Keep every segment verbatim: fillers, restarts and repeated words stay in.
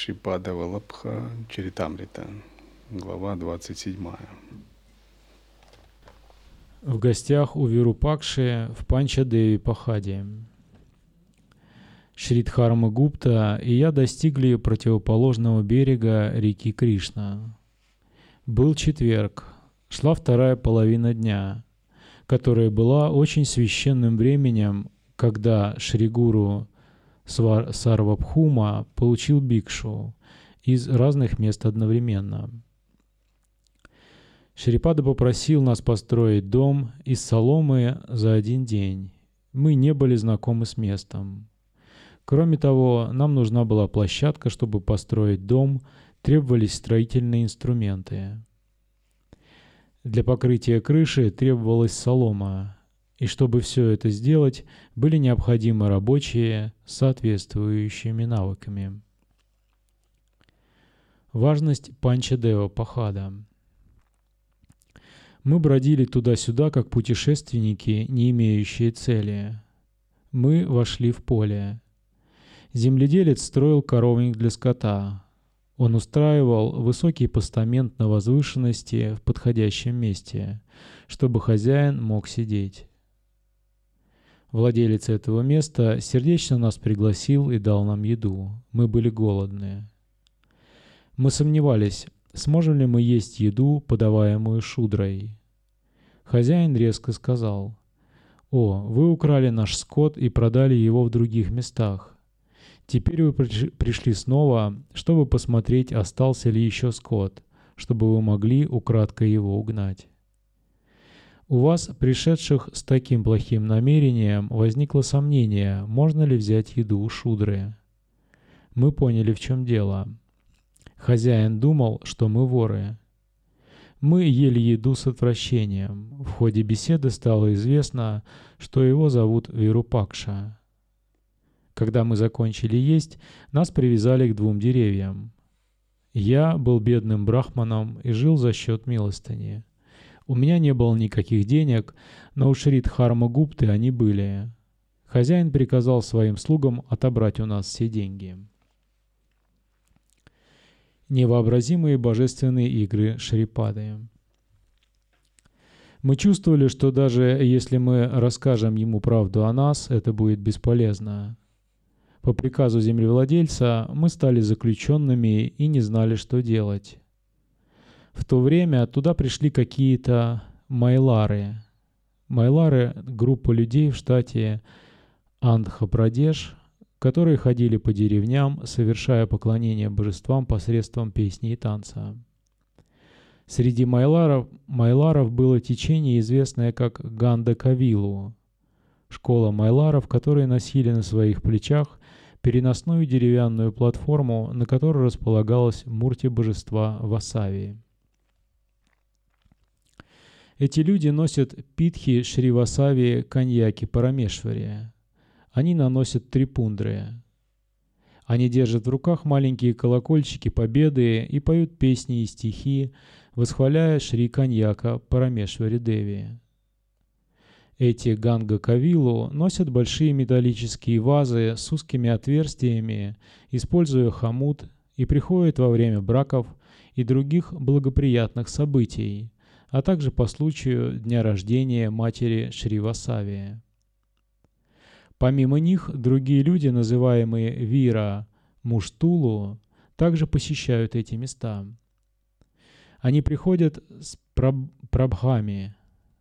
Шрипада Валабха Чаритамрита, глава двадцать седьмая. В гостях у Вирупакши в Панчадеви Пахаде. Шридхарма Гупта и я достигли противоположного берега реки Кришна. Был четверг, шла вторая половина дня, которая была очень священным временем, когда Шри-Гуру Свар- Сарвабхума получил бикшу из разных мест одновременно. Шрипада попросил нас построить дом из соломы за один день. Мы не были знакомы с местом. Кроме того, нам нужна была площадка, чтобы построить дом, требовались строительные инструменты. Для покрытия крыши требовалась солома, и чтобы все это сделать, были необходимы рабочие с соответствующими навыками. Важность Панчадева Пахада. Мы бродили туда-сюда, как путешественники, не имеющие цели. Мы вошли в поле. Земледелец строил коровник для скота. Он устраивал высокий постамент на возвышенности в подходящем месте, чтобы хозяин мог сидеть. Владелец этого места сердечно нас пригласил и дал нам еду. Мы были голодны. Мы сомневались, сможем ли мы есть еду, подаваемую шудрой. Хозяин резко сказал: «О, вы украли наш скот и продали его в других местах. Теперь вы пришли снова, чтобы посмотреть, остался ли еще скот, чтобы вы могли украдкой его угнать. У вас, пришедших с таким плохим намерением, возникло сомнение, можно ли взять еду у шудры. Мы поняли, в чем дело. Хозяин думал, что мы воры. Мы ели еду с отвращением. В ходе беседы стало известно, что его зовут Вирупакша. Когда мы закончили есть, нас привязали к двум деревьям. Я был бедным брахманом и жил за счет милостыни. У меня не было никаких денег, но у Шридхарма Гупты они были. Хозяин приказал своим слугам отобрать у нас все деньги. Невообразимые божественные игры Шрипады. Мы чувствовали, что даже если мы расскажем ему правду о нас, это будет бесполезно. По приказу землевладельца мы стали заключенными и не знали, что делать. В то время туда пришли какие-то майлары. Майлары — группа людей в штате Андхра-Прадеш, которые ходили по деревням, совершая поклонение божествам посредством песни и танца. Среди майларов, майларов было течение, известное как Ганда-Кавилу, школа майларов, которые носили на своих плечах переносную деревянную платформу, на которой располагалась мурти божества Васави. Эти люди носят питхи Шри Васави Каньяки Парамешвари. Они наносят трипундры. Они держат в руках маленькие колокольчики победы и поют песни и стихи, восхваляя Шри Каньяка Парамешвари Деви. Эти Ганга-Кавилу носят большие металлические вазы с узкими отверстиями, используя хомут, и приходят во время браков и других благоприятных событий, а также по случаю дня рождения матери Шри Васави. Помимо них, другие люди, называемые Вира Муштулу, также посещают эти места. Они приходят с праб- прабхами,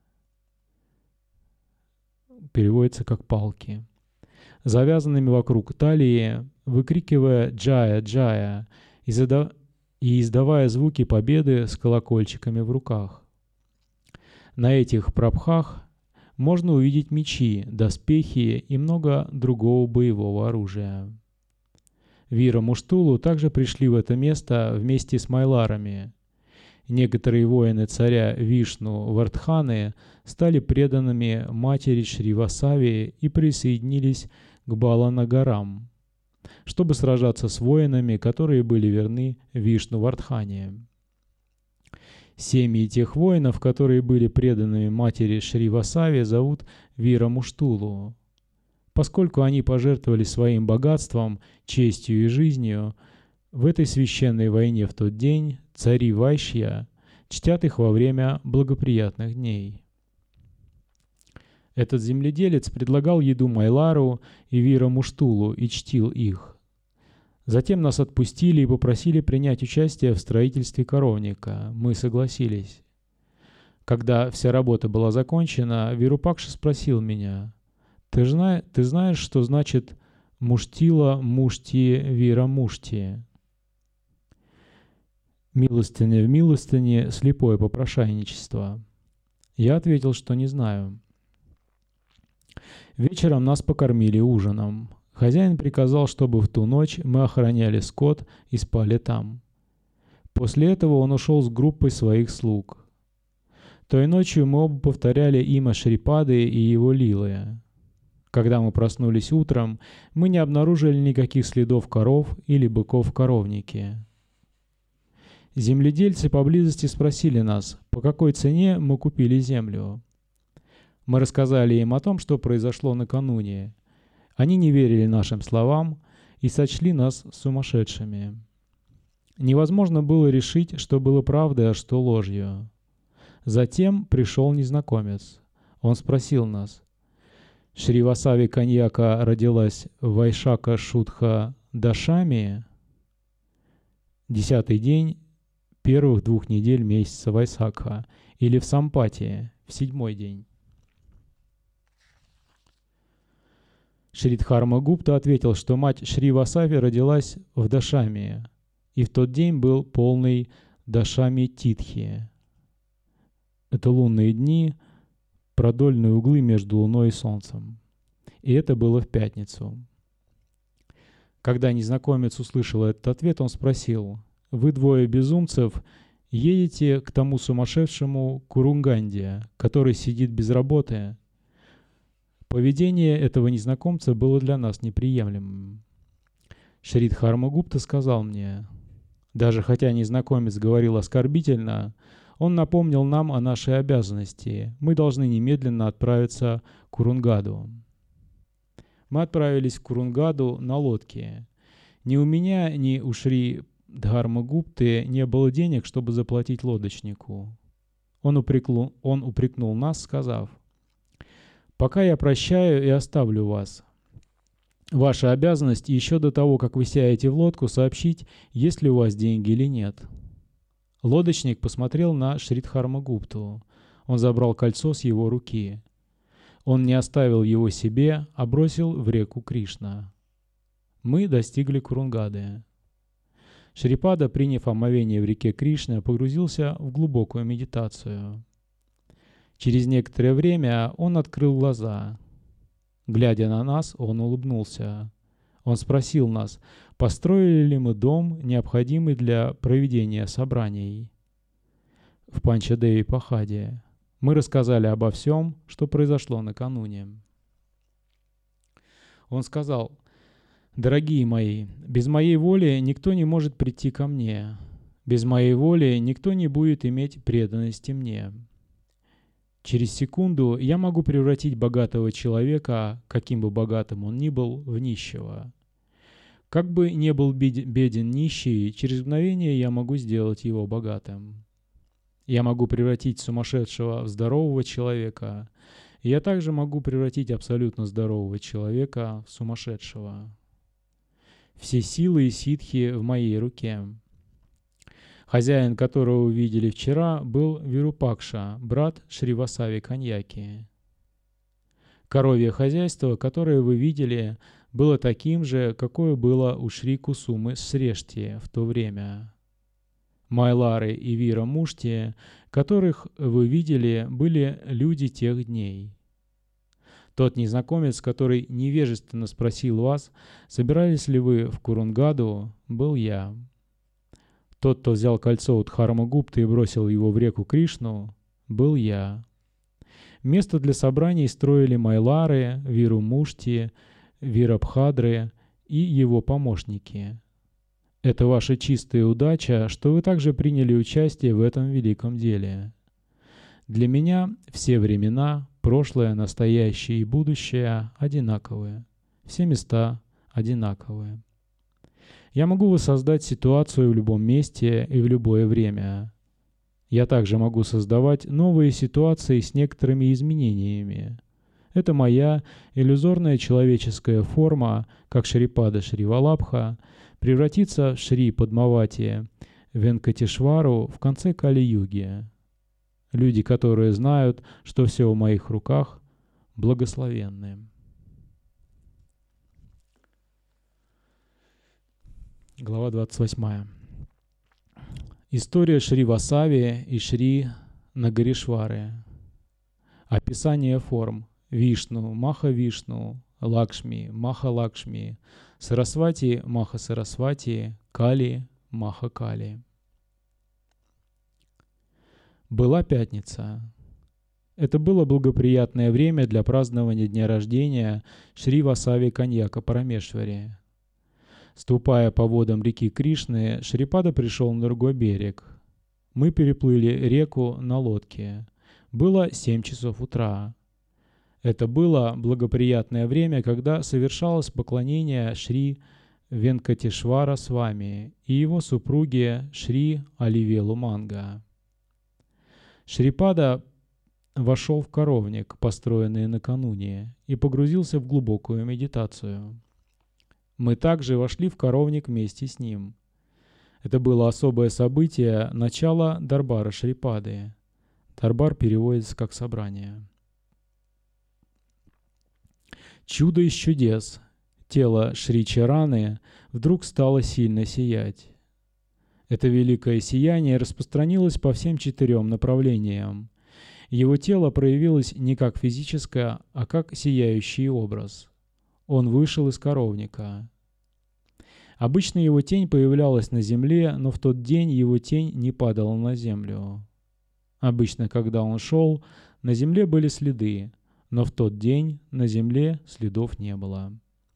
переводится как палки, завязанными вокруг талии, выкрикивая «Джая, Джая» и, зада- и издавая звуки победы с колокольчиками в руках. На этих прабхах можно увидеть мечи, доспехи и много другого боевого оружия. Вира Муштулу также пришли в это место вместе с майларами. Некоторые воины царя Вишну Вардханы стали преданными матери Шри Васави и присоединились к Баланагарам, чтобы сражаться с воинами, которые были верны Вишну Вардхане. Семьи тех воинов, которые были преданными матери Шри Васави, зовут Вира Муштулу. Поскольку они пожертвовали своим богатством, честью и жизнью, В этой священной войне в тот день цари Вайшья чтят их во время благоприятных дней. Этот земледелец предлагал еду Майлару и Вира-Муштулу и чтил их. Затем нас отпустили и попросили принять участие в строительстве коровника. Мы согласились. Когда вся работа была закончена, Вирупакша спросил меня: «Ты, зна- ты знаешь, что значит Муштила Мушти Вира Мушти?» Милостыня в милостыне, слепое попрошайничество. Я ответил, что не знаю. Вечером нас покормили ужином. Хозяин приказал, чтобы в ту ночь мы охраняли скот и спали там. После этого он ушел с группой своих слуг. Той ночью мы оба повторяли имя Шрипады и его лилы. Когда мы проснулись утром, мы не обнаружили никаких следов коров или быков в коровнике. Земледельцы поблизости спросили нас, по какой цене мы купили землю. Мы рассказали им о том, что произошло накануне. Они не верили нашим словам и сочли нас сумасшедшими. Невозможно было решить, что было правдой, а что ложью. Затем пришел незнакомец. Он спросил нас: «Шривасави Каньяка родилась в Вайшака Шудха Дашами, десятый день первых двух недель месяца Вайсакха, или в Сампати, в седьмой день?» Шридхарма Гупта ответил, что мать Шривасави родилась в Дашами, и в тот день был полный Дашами Титхи. Это лунные дни, продольные углы между Луной и Солнцем. И это было в пятницу. Когда незнакомец услышал этот ответ, он спросил: «Вы двое безумцев едете к тому сумасшедшему Курунганде, который сидит без работы?» Поведение этого незнакомца было для нас неприемлемым. Шридхарма Гупта сказал мне: «Даже хотя незнакомец говорил оскорбительно, он напомнил нам о нашей обязанности. Мы должны немедленно отправиться к Курунгаду». Мы отправились в Курунгаду на лодке. Ни у меня, ни у Шри Дхарма Гупты не было денег, чтобы заплатить лодочнику. Он упрекнул, он упрекнул нас, сказав: «Пока я прощаю и оставлю вас. Ваша обязанность еще до того, как вы сядете в лодку, сообщить, есть ли у вас деньги или нет». Лодочник посмотрел на Шридхарма Гупту. Он забрал кольцо с его руки. Он не оставил его себе, а бросил в реку Кришна. Мы достигли Курунгады. Шрипада, приняв омовение в реке Кришна, погрузился в глубокую медитацию. Через некоторое время он открыл глаза. Глядя на нас, он улыбнулся. Он спросил нас, построили ли мы дом, необходимый для проведения собраний в Панчадеви-Пахаде. Мы рассказали обо всем, что произошло накануне. Он сказал: «Дорогие мои, без моей воли никто не может прийти ко мне. Без моей воли никто не будет иметь преданности мне. Через секунду я могу превратить богатого человека, каким бы богатым он ни был, в нищего. Как бы не был беден нищий, через мгновение я могу сделать его богатым. Я могу превратить сумасшедшего в здорового человека, и я также могу превратить абсолютно здорового человека в сумасшедшего. Все силы и ситхи в моей руке». Хозяин, которого вы видели вчера, был Вирупакша, брат Шривасави Каньяки. Коровье хозяйство, которое вы видели, было таким же, какое было у Шри Кусумы Срешти в то время. Майлары и Вира Мушти, которых вы видели, были люди тех дней. Тот незнакомец, который невежественно спросил вас, собирались ли вы в Курунгаду, был я. Тот, кто взял кольцо у Дхарма Гупты и бросил его в реку Кришну, был я. Место для собраний строили Майлары, Виру Мушти, Вирабхадры и его помощники. Это ваша чистая удача, что вы также приняли участие в этом великом деле. Для меня все времена, прошлое, настоящее и будущее, одинаковые. Все места одинаковые. Я могу воссоздать ситуацию в любом месте и в любое время. Я также могу создавать новые ситуации с некоторыми изменениями. Это моя иллюзорная человеческая форма, как Шрипада Шривалабха, превратится в Шри Падмавати Венкатешвару в конце Кали-юги. Люди, которые знают, что все в моих руках, благословенны. Глава двадцать восьмая. История Шри Васави и Шри Нагаришвары. Описание форм. Вишну, Маха-Вишну, Лакшми, Маха-Лакшми, Сарасвати, Маха-Сарасвати, Кали, Маха-Кали. Была пятница. Это было благоприятное время для празднования дня рождения Шри Васави Каньяка Парамешвари. Ступая по водам реки Кришны, Шрипада пришел на другой берег. Мы переплыли реку на лодке. Было семь часов утра. Это было благоприятное время, когда совершалось поклонение Шри Венкатешвара Свами и его супруге Шри Оливелу Манга. Шрипада вошел в коровник, построенный накануне, и погрузился в глубокую медитацию. Мы также вошли в коровник вместе с ним. Это было особое событие начала Дарбара Шрипады. Дарбар переводится как «собрание». Чудо из чудес. Тело Шри Чараны вдруг стало сильно сиять. Это великое сияние распространилось по всем четырем направлениям. Его тело проявилось не как физическое, а как сияющий образ. Он вышел из коровника. Обычно его тень появлялась на земле, но в тот день его тень не падала на землю. Обычно, когда он шел, на земле были следы, но в тот день на земле следов не было.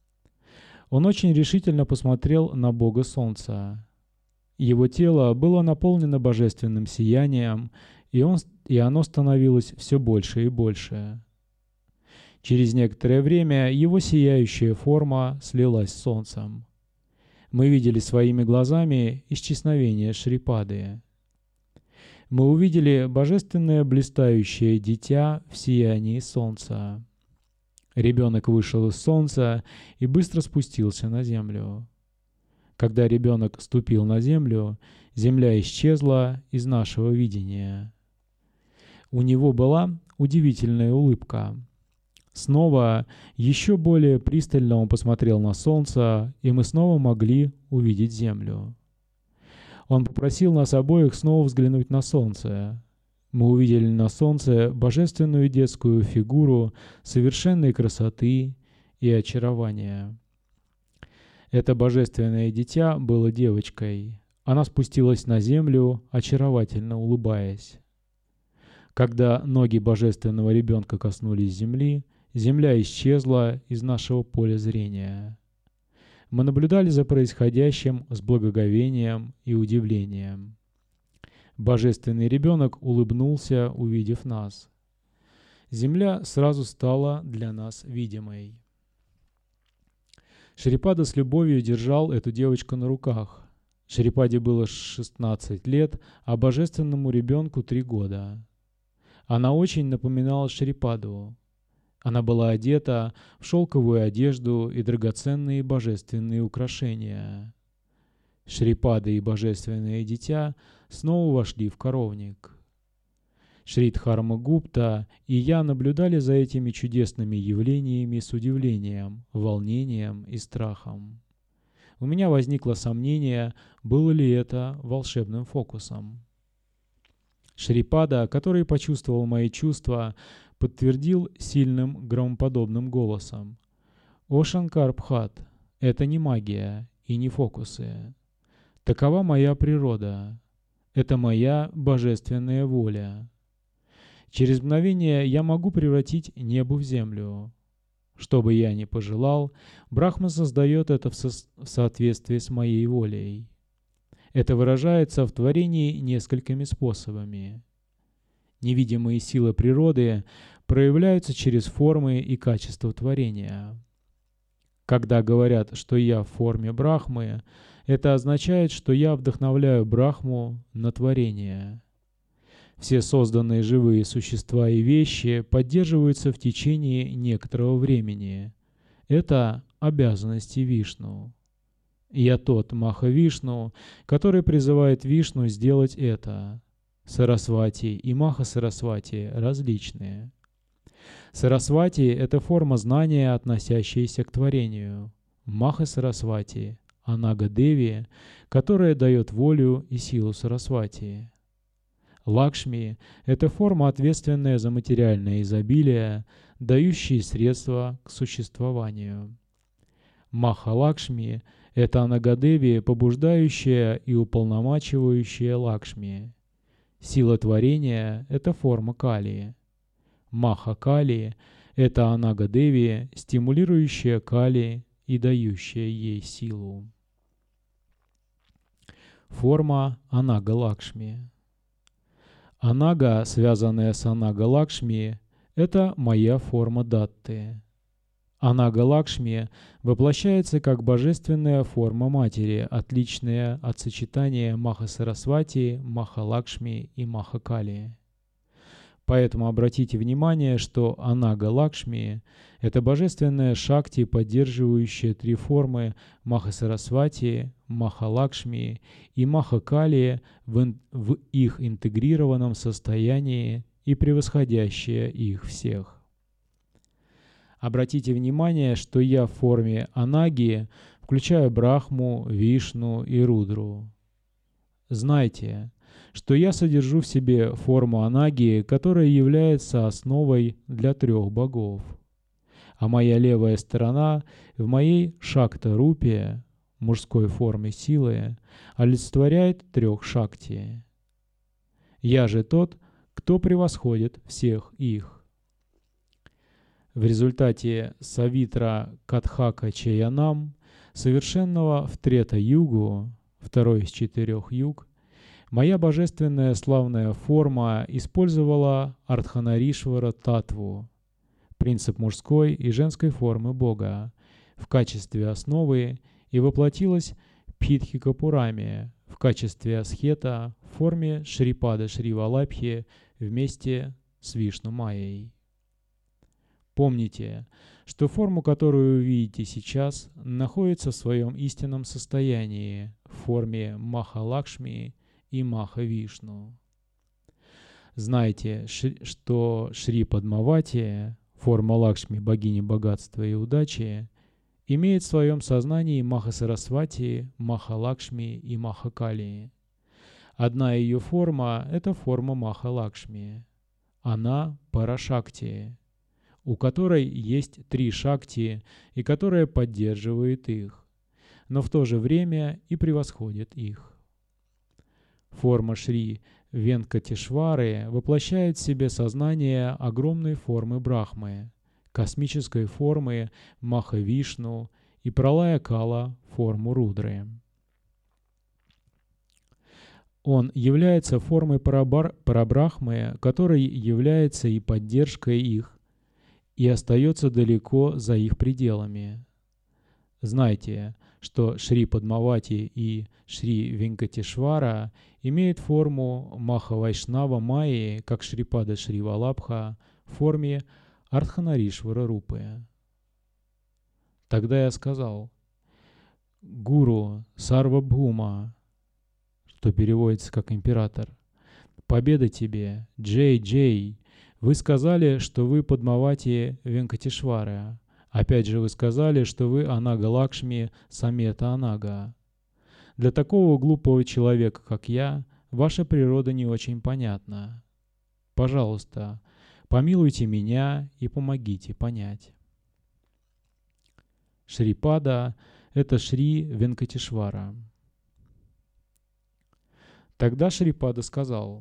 Он очень решительно посмотрел на Бога Солнца. Его тело было наполнено божественным сиянием, и, он, и оно становилось все больше и больше. Через некоторое время его сияющая форма слилась с Солнцем. Мы видели своими глазами исчезновение Шрипады. Мы увидели божественное блистающее дитя в сиянии солнца. Ребенок вышел из солнца и быстро спустился на землю. Когда ребенок ступил на землю, земля исчезла из нашего видения. У него была удивительная улыбка. Снова еще более пристально он посмотрел на солнце, и мы снова могли увидеть землю. Он попросил нас обоих снова взглянуть на солнце. Мы увидели на солнце божественную детскую фигуру совершенной красоты и очарования. Это божественное дитя было девочкой. Она спустилась на землю, очаровательно улыбаясь. Когда ноги божественного ребенка коснулись земли, земля исчезла из нашего поля зрения. Мы наблюдали за происходящим с благоговением и удивлением. Божественный ребенок улыбнулся, увидев нас. Земля сразу стала для нас видимой. Шрипада с любовью держал эту девочку на руках. Шрипаде было шестнадцать лет, а божественному ребенку три года. Она очень напоминала Шрипаду. Она была одета в шелковую одежду и драгоценные божественные украшения. Шрипада и божественное дитя снова вошли в коровник. Шри Дхарма Гупта и я наблюдали за этими чудесными явлениями с удивлением, волнением и страхом. У меня возникло сомнение, было ли это волшебным фокусом. Шрипада, который почувствовал мои чувства, подтвердил сильным громоподобным голосом: «О Шанкар Бхат, это не магия и не фокусы. Такова моя природа. Это моя божественная воля. Через мгновение я могу превратить небо в землю. Что бы я ни пожелал, Брахма создает это в, со- в соответствии с моей волей. Это выражается в творении несколькими способами. Невидимые силы природы проявляются через формы и качества творения. Когда говорят, что я в форме Брахмы, это означает, что я вдохновляю Брахму на творение. Все созданные живые существа и вещи поддерживаются в течение некоторого времени. Это обязанности Вишну. Я тот Маха-Вишну, который призывает Вишну сделать это. Сарасвати и Маха-Сарасвати различные. Сарасвати – это форма знания, относящаяся к творению. Маха-Сарасвати – Анага-Деви, которая дает волю и силу Сарасвати. Лакшми – это форма, ответственная за материальное изобилие, дающие средства к существованию. Маха-Лакшми – это Анагадеви, побуждающая и уполномачивающая Лакшми. Сила творения – это форма Кали. Маха-Кали – это Анагадеви, стимулирующая Кали и дающая ей силу. Форма Анага-Лакшми. Анага, связанная с Анага-Лакшми, это моя форма Датты. Анага-Лакшми воплощается как божественная форма матери, отличная от сочетания Маха-Сарасвати, Маха-Лакшми и Маха-Кали. Поэтому обратите внимание, что Анага-Лакшми – это божественная шакти, поддерживающая три формы Маха-Сарасвати, Маха-Лакшми и Маха-Кали в, ин- в их интегрированном состоянии и превосходящая их всех. Обратите внимание, что я в форме Анаги включаю Брахму, Вишну и Рудру. Знайте, что я содержу в себе форму Анаги, которая является основой для трех богов. А моя левая сторона в моей Шакта-рупе, мужской форме силы, олицетворяет трех Шакти. Я же тот, кто превосходит всех их. В результате Савитра Катхака Чаянам, совершенного в Трета-югу, второй из четырех юг, моя божественная славная форма использовала Ардханаришвара Татву, принцип мужской и женской формы Бога, в качестве основы и воплотилась Питхикапурами в качестве асхета в форме Шрипада Шривалабхи вместе с Вишну-майей. Помните, что форму, которую вы видите сейчас, находится в своем истинном состоянии в форме Маха-Лакшми и Маха-Вишну. Знайте, что Шри Падмавати, форма Лакшми, богини богатства и удачи, имеет в своем сознании Маха-Сарасвати, Маха-Лакшми и Маха-Кали. Одна ее форма – это форма Маха-Лакшми. Она – Парашакти, у которой есть три шакти и которая поддерживает их, но в то же время и превосходит их. Форма Шри Венкатешвары воплощает в себе сознание огромной формы Брахмы, космической формы Маха-Вишну и Пралая-Кала форму Рудры. Он является формой Парабар- Парабрахмы, которой является и поддержкой их, и остается далеко за их пределами. Знайте, что Шри Падмавати и Шри Венкатешвара имеют форму Маха-Вайшнава Майи, как Шрипада Шривалабха, в форме Ардханаришвара Рупы. Тогда я сказал: «Гуру Сарвабхума», что переводится как «император», «победа тебе, Джей Джей». Вы сказали, что вы Падмавати Венкатешвара. Опять же, вы сказали, что вы Анага Лакшми Самета Анага. Для такого глупого человека, как я, ваша природа не очень понятна. Пожалуйста, помилуйте меня и помогите понять. Шрипада – это Шри Венкатешвара. Тогда Шрипада сказал: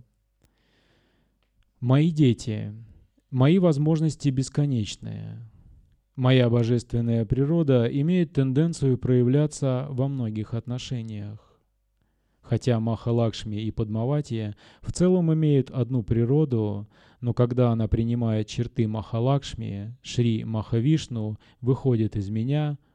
«Мои дети, мои возможности бесконечные. Моя божественная природа имеет тенденцию проявляться во многих отношениях. Хотя Маха-Лакшми и Падмавати в целом имеют одну природу, но когда она принимает черты Маха-Лакшми, Шри Маха-Вишну выходит из меня,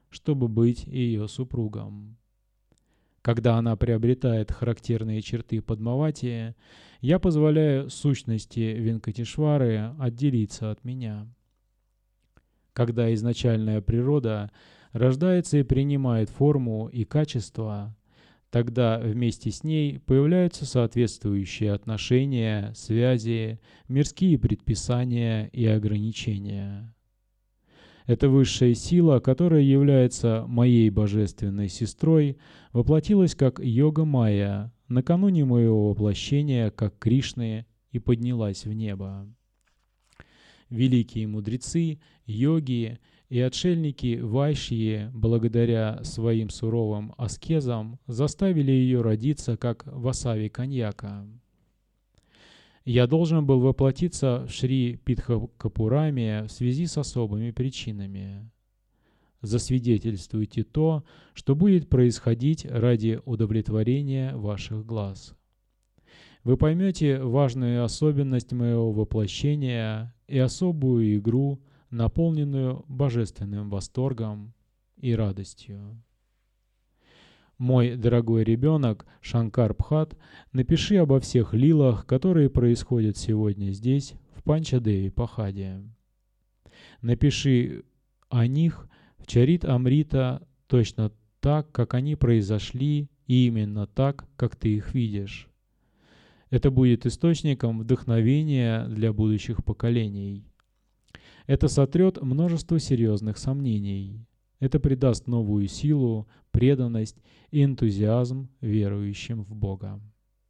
чтобы быть ее супругом. Когда она приобретает характерные черты Падмавати, я позволяю сущности Венкатешвары отделиться от меня. Когда изначальная природа рождается и принимает форму и качество, тогда вместе с ней появляются соответствующие отношения, связи, мирские предписания и ограничения. Эта высшая сила, которая является моей божественной сестрой, воплотилась как йога-майя накануне моего воплощения как Кришны и поднялась в небо. Великие мудрецы, йоги и отшельники Вайшьи, благодаря своим суровым аскезам, заставили ее родиться как васави коньяка. Я должен был воплотиться в Шри Питхакапураме в связи с особыми причинами. Засвидетельствуйте то, что будет происходить ради удовлетворения ваших глаз. Вы поймете важную особенность моего воплощения и особую игру, наполненную божественным восторгом и радостью. Мой дорогой ребенок Шанкар Бхат, напиши обо всех лилах, которые происходят сегодня здесь, в Панчадеви Пахаде. Напиши о них в Чарит Амрита точно так, как они произошли, и именно так, как ты их видишь. Это будет источником вдохновения для будущих поколений. Это сотрет множество серьезных сомнений. Это придаст новую силу, преданность и энтузиазм верующим в Бога.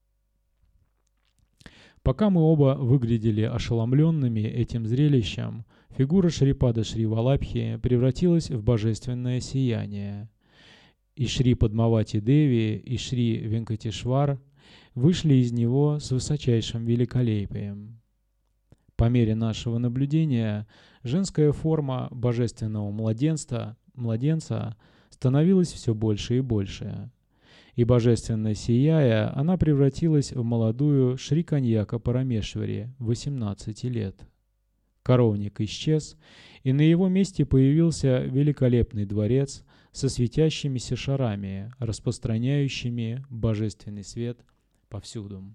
Пока мы оба выглядели ошеломленными этим зрелищем, фигура Шрипада Шри Валабхи превратилась в божественное сияние. И Шри Падмавати Деви, и Шри Венкатешвар вышли из него с высочайшим великолепием. По мере нашего наблюдения, женская форма божественного младенца, младенца становилась все больше и больше. И божественно сияя, она превратилась в молодую Шри Каньяка Парамешвари, восемнадцати лет. Коровник исчез, и на его месте появился великолепный дворец со светящимися шарами, распространяющими божественный свет повсюду.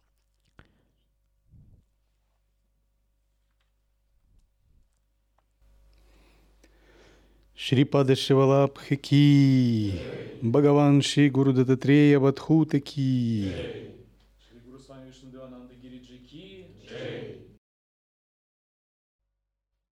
Шрипада Шивалабхи ки, Бхагаван Шри Гуру Даттатрея Вадхута ки.